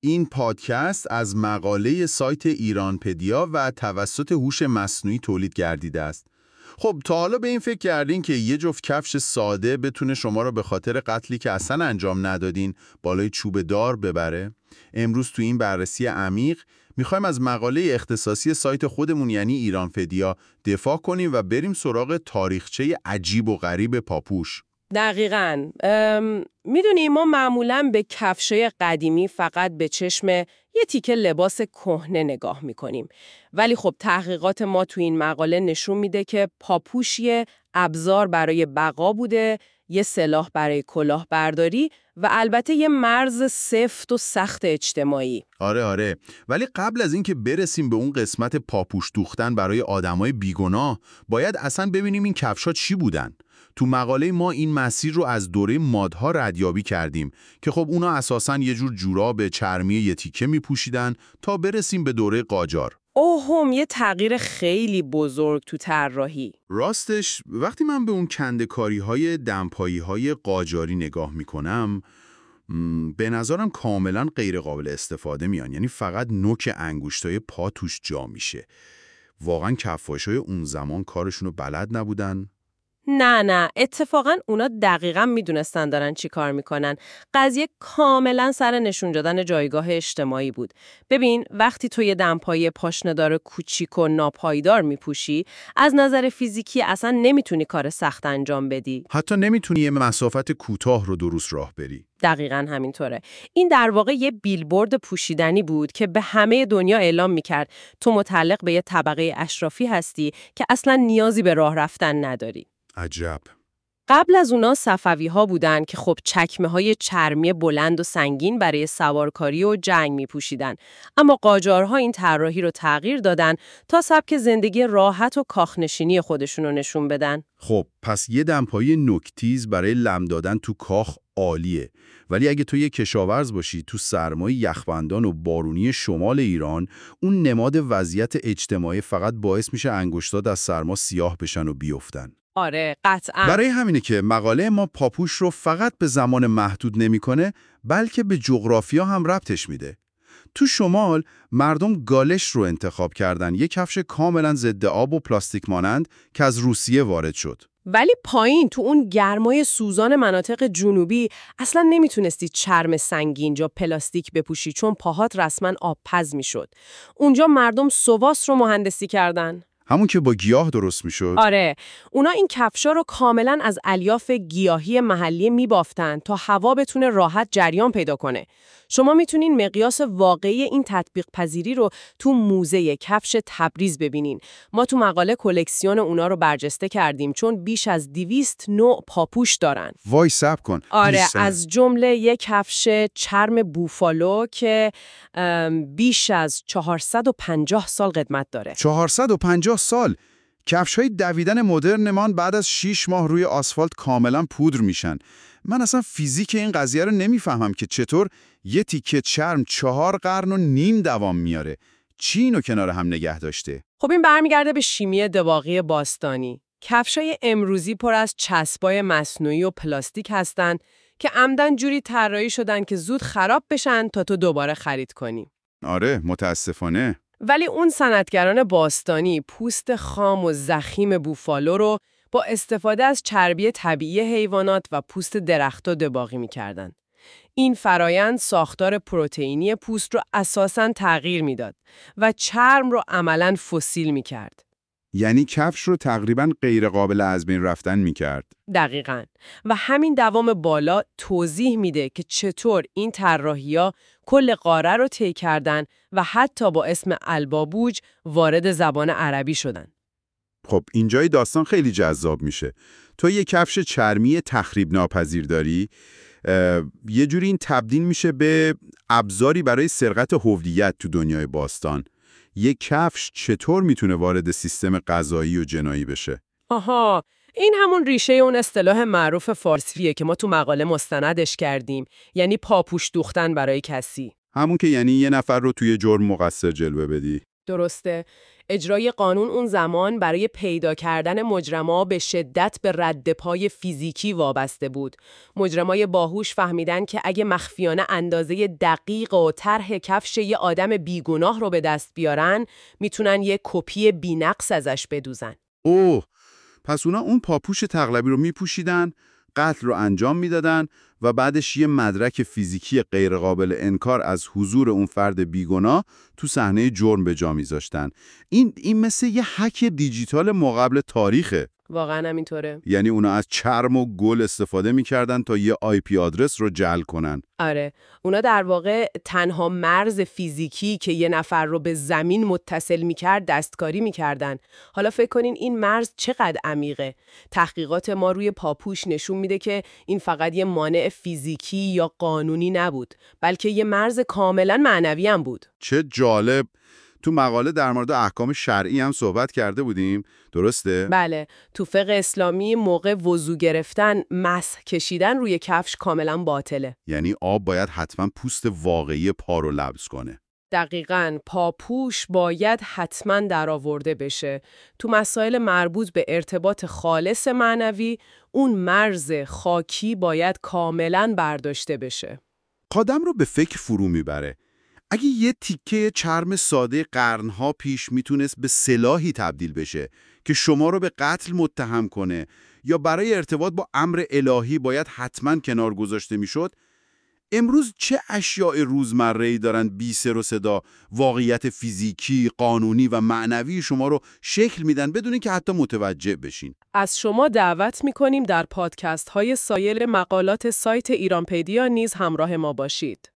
این پادکست از مقاله سایت ایرانپدیا و توسط هوش مصنوعی تولید گردیده است. خب تا حالا به این فکر کردین که یه جفت کفش ساده بتونه شما رو به خاطر قتلی که اصلا انجام ندادین بالای چوب دار ببره؟ امروز تو این بررسی عمیق میخوایم از مقاله اختصاصی سایت خودمون یعنی ایرانپدیا دفاع کنیم و بریم سراغ تاریخچه عجیب و غریب پاپوش. دقیقاً. میدونی ما معمولاً به کفشای قدیمی فقط به چشم یه تیکه لباس کهنه نگاه میکنیم. ولی خب تحقیقات ما تو این مقاله نشون میده که پاپوش یه ابزار برای بقا بوده، یه سلاح برای کلاهبرداری و البته یه مرز سفت و سخت اجتماعی. آره. ولی قبل از اینکه برسیم به اون قسمت پاپوش دوختن برای آدمای بیگناه، باید اصلا ببینیم این کفشا چی بودن. تو مقاله ما این مسیر رو از دوره مادها ردیابی کردیم که خب اونا اساساً یه جور جوراب چرمی یه تیکه میپوشیدن تا برسیم به دوره قاجار. یه تغییر خیلی بزرگ تو طراحی. راستش وقتی من به اون کنده‌کاری‌های دمپایی‌های قاجاری نگاه میکنم به نظرم کاملاً غیر قابل استفاده میان. یعنی فقط نوک انگشتای پا توش جا میشه. واقعاً کفاشای اون زمان کارشونو بلد نبودن؟ نه، اتفاقاً اونا دقیقاً میدونستن دارن چی کار میکنن. قضیه کاملاً سر نشون دادن جایگاه اجتماعی بود. ببین وقتی تو یه دمپایی پاشنه‌دار کوچیک و ناپایدار میپوشی، از نظر فیزیکی اصلا نمیتونی کار سخت انجام بدی. حتی نمیتونی یه مسافت کوتاه رو درست راه بری. دقیقاً همینطوره. این در واقع یه بیلبورد پوشیدنی بود که به همه دنیا اعلام میکرد تو متعلق به یه طبقه اشرافی هستی که اصلا نیازی به راه رفتن نداری. عجب. قبل از اونا صفوی‌ها بودن که خب چکمه‌های چرمی بلند و سنگین برای سوارکاری و جنگ می‌پوشیدن. اما قاجارها این طراحی رو تغییر دادن تا سبک زندگی راحت و کاخنشینی خودشون رو نشون بدن. خب پس یه دمپایی نوک‌تیز برای لم دادن تو کاخ عالیه. ولی اگه تو یه کشاورز باشی تو سرمای یخبندان و بارونی شمال ایران، اون نماد وضعیت اجتماعی فقط باعث میشه انگشتات از سرما سیاه بشن و بیفتن. آره قطعاً. برای همینه که مقاله ما پاپوش رو فقط به زمان محدود نمیکنه، بلکه به جغرافیا هم ربطش میده. تو شمال مردم گالش رو انتخاب کردن، یک کفش کاملا ضد آب و پلاستیک مانند که از روسیه وارد شد. ولی پایین تو اون گرمای سوزان مناطق جنوبی اصلا نمیتونستی چرم سنگین یا پلاستیک بپوشی چون پاهات رسما آبپز میشد. اونجا مردم سواس رو مهندسی کردن. همون که با گیاه درست میشد. آره، اونا این کفشا رو کاملا از الیاف گیاهی محلی میبافتن تا هوا بتونه راحت جریان پیدا کنه. شما میتونین مقیاس واقعی این تطبیق پذیری رو تو موزه کفش تبریز ببینین. ما تو مقاله کلکسیون اونا رو برجسته کردیم چون بیش از 200 نوع پاپوش دارن. وای صبر کن. آره، از جمله یک کفش چرم بوفالو که بیش از 450 سال قدمت داره. 450 سال؟ کفش‌های دویدن مدرنمان بعد از 6 ماه روی آسفالت کاملا پودر میشن. من اصلا فیزیک این قضیه رو نمیفهمم که چطور یه تیکه چرم 4 قرن و نیم دوام میاره. چی اینو کنار هم نگه داشته؟ خب این برمیگرده به شیمی دباغی باستانی. کفشای امروزی پر از چسبای مصنوعی و پلاستیک هستن که عمدن جوری طراحی شدن که زود خراب بشن تا تو دوباره خرید کنی. آره متاسفانه. ولی اون صنعتگران باستانی پوست خام و ضخیم بوفالو رو با استفاده از چربی طبیعی حیوانات و پوست درخت‌ها دباغی می‌کردن. این فرایند ساختار پروتئینی پوست رو اساساً تغییر میداد و چرم رو عملاً فسیل می‌کرد. یعنی کفش رو تقریباً غیر قابل از بین رفتن می‌کرد. دقیقاً. و همین دوام بالا توضیح میده که چطور این طراحی‌ها کل قاره رو طی کردن و حتی با اسم البابوج وارد زبان عربی شدن. خب اینجای داستان خیلی جذاب میشه. تو یه کفش چرمی تخریب ناپذیر داری، یه جوری این تبدیل میشه به ابزاری برای سرقت هویت تو دنیای باستان. یه کفش چطور میتونه وارد سیستم قضایی و جنایی بشه؟ آها، این همون ریشه اون اصطلاح معروف فارسیه که ما تو مقاله مستندش کردیم، یعنی پاپوش دوختن برای کسی. همون که یعنی یه نفر رو توی جرم مقصر جلوه بدی. درسته. اجرای قانون اون زمان برای پیدا کردن مجرما به شدت به رد پای فیزیکی وابسته بود. مجرمای باهوش فهمیدن که اگه مخفیانه اندازه دقیق و طرح کفش یه آدم بیگناه رو به دست بیارن، میتونن یه کپی بی‌نقص ازش بدوزن. اوه، پس اونا اون پاپوش تقلبی رو میپوشیدن، قتل رو انجام میدادن و بعدش یه مدرک فیزیکی غیرقابل انکار از حضور اون فرد بیگناه تو صحنه جرم به جا میذاشتن. این مثل یه هک دیجیتال ماقبل تاریخه. واقعا همینطوره. یعنی اونا از چرم و گل استفاده میکردن تا یه IP آدرس رو جعل کنن. آره، اونا در واقع تنها مرز فیزیکی که یه نفر رو به زمین متصل میکرد دستکاری میکردن. حالا فکر کنین این مرز چقدر عمیقه. تحقیقات ما روی پاپوش نشون میده که این فقط یه مانع فیزیکی یا قانونی نبود، بلکه یه مرز کاملا معنوی هم بود. چه جالب! تو مقاله در مورد احکام شرعی هم صحبت کرده بودیم، درسته؟ بله، تو فقه اسلامی موقع وضو گرفتن، مسح کشیدن روی کفش کاملا باطله. یعنی آب باید حتما پوست واقعی پا رو لمس کنه. دقیقاً، پاپوش باید حتماً درآورده بشه. تو مسائل مربوط به ارتباط خالص معنوی، اون مرز خاکی باید کاملاً برداشته بشه. آدم رو به فکر فرو میبره. اگه یه تیکه چرم ساده قرنها پیش میتونست به سلاحی تبدیل بشه که شما رو به قتل متهم کنه یا برای ارتباط با امر الهی باید حتما کنار گذاشته میشد، امروز چه اشیاء روزمره‌ای دارن بی سر و صدا واقعیت فیزیکی، قانونی و معنوی شما رو شکل میدن بدون اینکه حتی متوجه بشین. از شما دعوت می‌کنیم در پادکست‌های سایر مقالات سایت ایرانپدیا نیز همراه ما باشید.